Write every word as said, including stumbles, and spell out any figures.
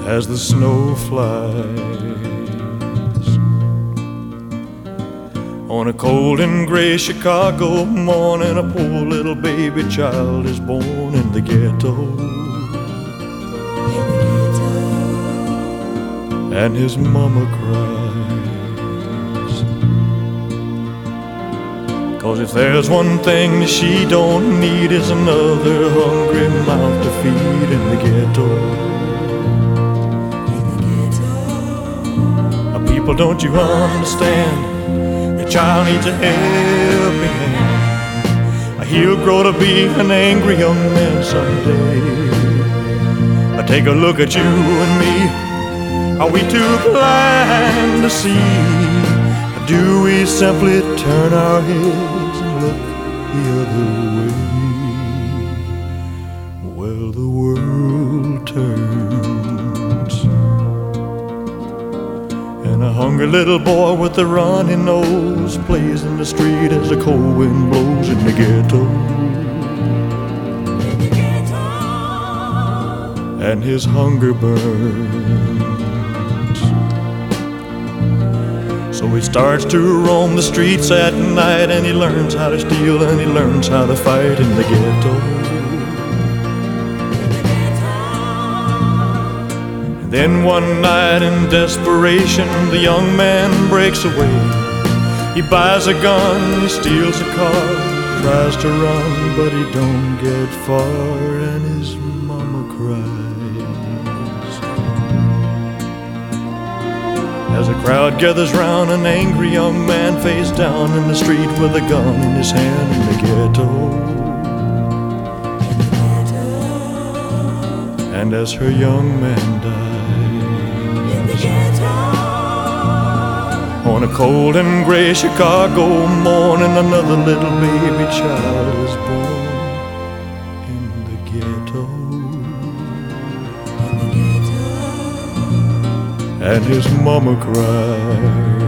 as the snow flies. On a cold and gray Chicago morning, a poor little baby child is born in the ghetto. And his mama cries, 'cause if there's one thing that she don't need, is another hungry mouth to feed in the ghetto. Now, people, don't you understand? The child needs a helping hand. He'll grow to be an angry young man someday. Take a look at you and me. Are we too blind to see? Or do we simply turn our heads and look the other way? Well, the world turns, and a hungry little boy with a runny nose plays in the street as the cold wind blows in the ghetto. And his hunger burns, so he starts to roam the streets at night, and he learns how to steal and he learns how to fight in the ghetto. And then one night in desperation, the young man breaks away. He buys a gun, he steals a car, tries to run, but he don't get far, and his mama cries. As a crowd gathers round, an angry young man face down in the street with a gun in his hand in the ghetto. And as her young man dies, on a cold and gray Chicago morning, another little baby child is born in the ghetto. And his mama cried.